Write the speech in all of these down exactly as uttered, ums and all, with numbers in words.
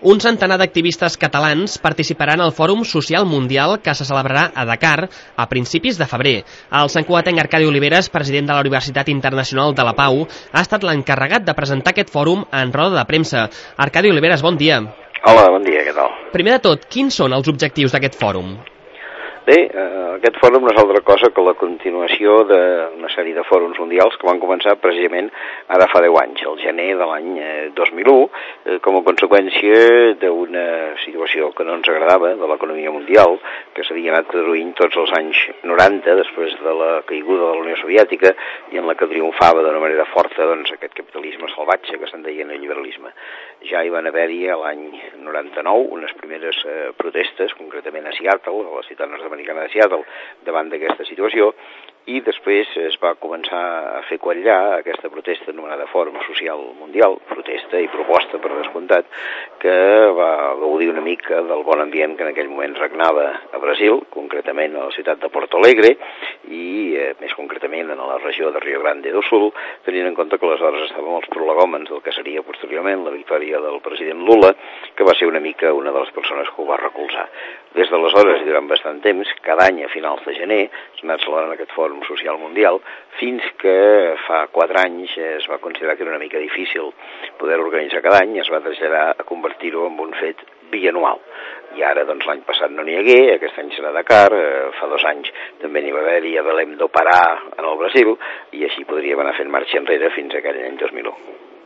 Un centenar d'activistes catalans participaran al Fòrum Social Mundial que se celebrarà a Dakar a principis de febrer. El santcugatenc Arcadi Oliveres, president de la Universitat Internacional de la Pau, ha estat l'encarregat de presentar aquest fòrum en roda de premsa. Arcadi Oliveres, bon dia. Hola, bon dia, què tal? Primer de tot, quins són els objectius d'aquest fòrum? Bé, eh, aquest fòrum no és altra cosa que la continuació d'una sèrie de fòrums mundials que van començar precisament ara fa deu anys, el gener de l'any eh, dos mil u, eh, com a conseqüència d'una situació que no ens agradava de l'economia mundial, que s'havia anat traduint tots els anys noranta, després de la caiguda de la Unió Soviètica, i en la que triomfava d'una manera forta doncs, aquest capitalisme salvatge que se'n deia el liberalisme. Ja hi van haver-hi l'any noranta-nou unes primeres eh, protestes, concretament a Seattle, a la ciutat nord-americana de Seattle, davant d'aquesta situació, i després es va començar a fer quallar aquesta protesta anomenada Fòrum Social Mundial, protesta i proposta per descomptat, que va gaudir una mica del bon ambient que en aquell moment regnava a Brasil, concretament a la ciutat de Porto Alegre, i eh, més concretament en la regió de Rio Grande do Sul, tenint en compte que aleshores estàvem als prolegòmens del que seria posteriorment la victòria del president Lula, que va ser una mica una de les persones que ho va recolzar. Des d'aleshores, i durant bastant temps, cada any a finals de gener s'ha anat celebrant aquest Fòrum Social Mundial, fins que fa quatre anys es va considerar que era una mica difícil poder organitzar cada any i es va traslladar a convertir-ho en un fet bianual. I ara, doncs, l'any passat no n'hi hagué, aquest any serà a Dakar, eh, fa dos anys també n'hi va haver-hi a Belém do Pará, en el Brasil, i així podríem anar fent marxa enrere fins a aquell any dos mil u.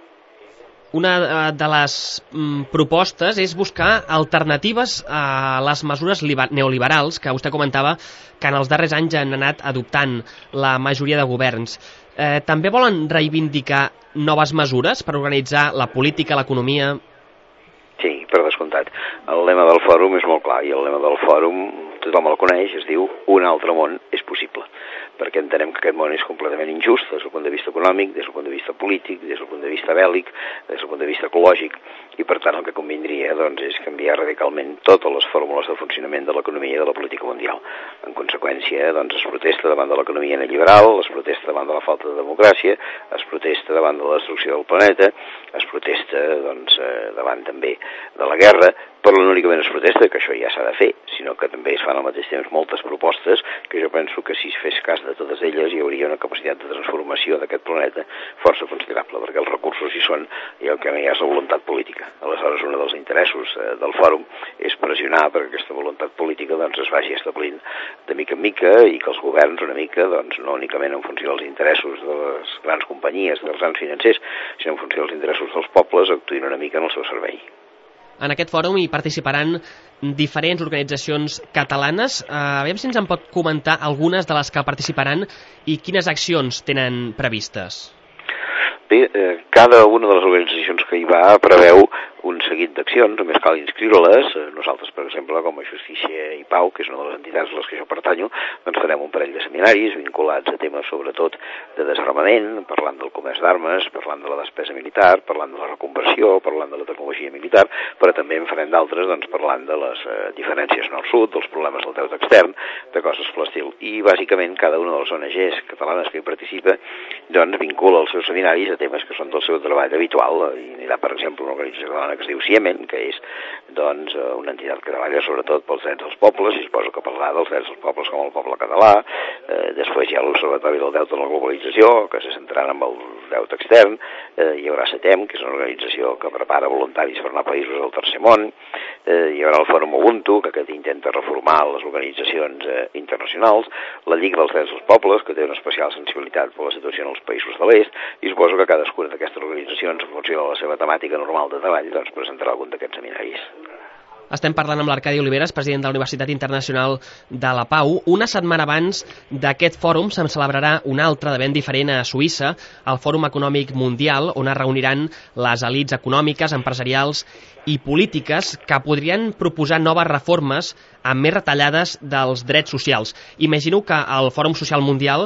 Una de les propostes és buscar alternatives a les mesures neoliberals que vostè comentava que en els darrers anys han anat adoptant la majoria de governs. Eh, també volen reivindicar noves mesures per organitzar la política, l'economia? Sí, per descomptat. El lema del fòrum és molt clar i el lema del fòrum tothom el coneix, es diu un altre món és possible, perquè entenem que aquest món és completament injust des del punt de vista econòmic, des del punt de vista polític, des del punt de vista bèl·lic, des del punt de vista ecològic, i per tant el que convindria doncs, és canviar radicalment totes les fórmules de funcionament de l'economia i de la política mundial. En conseqüència, doncs, es protesta davant de l'economia neoliberal, es protesta davant de la falta de democràcia, es protesta davant de la destrucció del planeta, es protesta doncs, davant també de la guerra, però no únicament es protesta, que això ja s'ha de fer, sinó que també es fan al mateix temps moltes propostes que jo penso que si es fes cas de totes elles hi hauria una capacitat de transformació d'aquest planeta força considerable, perquè els recursos hi són i el que no hi ha és la voluntat política. Aleshores, un dels interessos eh, del fòrum és pressionar perquè aquesta voluntat política doncs, es vagi establint de mica en mica i que els governs una mica, doncs, no únicament en funció dels interessos de les grans companyies, dels grans financers, sinó en funció dels interessos dels pobles, actuïn una mica en el seu servei. En aquest fòrum hi participaran diferents organitzacions catalanes. A veure si ens en pot comentar algunes de les que participaran i quines accions tenen previstes. Bé, eh, cada una de les organitzacions que hi va preveu un seguit d'accions, només cal inscriure-les. Nosaltres, per exemple, com a Justícia i Pau, que és una de les entitats a les que jo pertanyo, doncs farem un parell de seminaris vinculats a temes sobretot de desarmament, parlant del comerç d'armes, parlant de la despesa militar, parlant de la reconversió, parlant de la tecnologia militar, però també en farem d'altres doncs, parlant de les eh, diferències nord-sud, dels problemes del deute extern, de coses per l'estil. I, bàsicament, cada una de les O N Ges catalanes que hi participa doncs, vincula els seus seminaris a temes que són del seu treball habitual. I n'hi ha, per exemple, una organització catalana que es diu Siemen, que és doncs, una entitat que treballa sobretot pels drets dels pobles, i suposo que parlarà dels drets dels pobles com el poble català. Eh, després hi ha l'Observatori del Deute en la Globalització, que se centrarà en el deute extern. Eh, hi haurà CETEM, que és una organització que prepara voluntaris per anar a països del tercer món. Eh, hi haurà el Fòrum Ubuntu, que aquest intenta reformar les organitzacions eh, internacionals. La Lliga dels Drets dels Pobles, que té una especial sensibilitat per la situació en els països de l'est, i suposo que cadascuna d'aquestes organitzacions, en funció de la seva temàtica normal de treball, doncs presentarà algun d'aquests seminaris. Estem parlant amb l'Arcadi Oliveres, president de la Universitat Internacional de la Pau. Una setmana abans d'aquest fòrum se'n celebrarà un altre de ben diferent a Suïssa, el Fòrum Econòmic Mundial, on es reuniran les elits econòmiques, empresarials i polítiques que podrien proposar noves reformes amb més retallades dels drets socials. Imagino que el Fòrum Social Mundial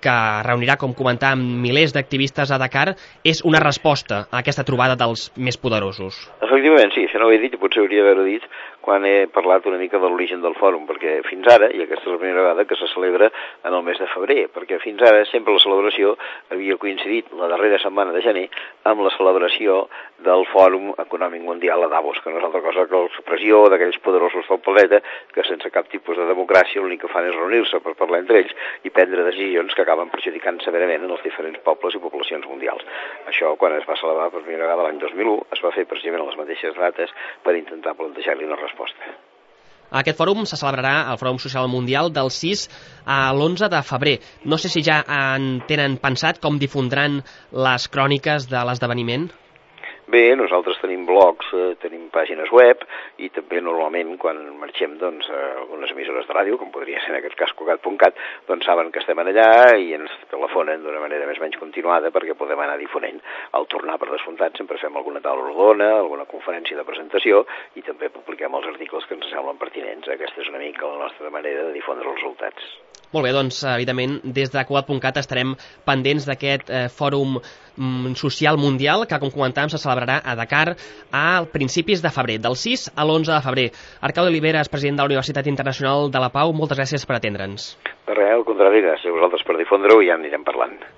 que reunirà, com comentàvem, milers d'activistes a Dakar, és una resposta a aquesta trobada dels més poderosos. Efectivament, sí, això no ho he dit i potser hauria d'haver-ho dit quan he parlat una mica de l'origen del fòrum, perquè fins ara, i aquesta és la primera vegada que se celebra en el mes de febrer, perquè fins ara sempre la celebració havia coincidit la darrera setmana de gener amb la celebració del Fòrum Econòmic Mundial a Davos, que no és altra cosa que l'expressió d'aquells poderosos del planeta que sense cap tipus de democràcia l'únic que fan és reunir-se per parlar entre ells i prendre decisions que acaben perjudicant severament en els diferents pobles i poblacions mundials. Això, quan es va celebrar per primera vegada l'any dos mil u, es va fer precisament a les mateixes dates per intentar plantejar-li una resposta. Aquest fòrum se celebrarà al Fòrum Social Mundial del sis a l'onze de febrer. No sé si ja en tenen pensat com difondran les cròniques de l'esdeveniment. Bé, nosaltres tenim blogs, eh, tenim pàgines web i també normalment quan marxem doncs, a algunes emissores de ràdio, com podria ser en aquest cas Cugat punt cat, doncs saben que estem allà i ens telefonen d'una manera més o menys continuada perquè podem anar difonent. Al tornar per descomptat sempre fem alguna taula rodona, alguna conferència de presentació i també publiquem els articles que ens semblen pertinents. Aquesta és una mica la nostra manera de difondre els resultats. Molt bé, doncs, evidentment, des de Cugat punt cat estarem pendents d'aquest eh, fòrum mm, social mundial que, com comentàvem, se celebrarà a Dakar a principis de febrer, del sis a l'onze de febrer. Arcadi Oliveres, president de la Universitat Internacional de la Pau, moltes gràcies per atendre'ns. Per res, al contrari, gràcies a vosaltres per difondre-ho i ja anirem parlant.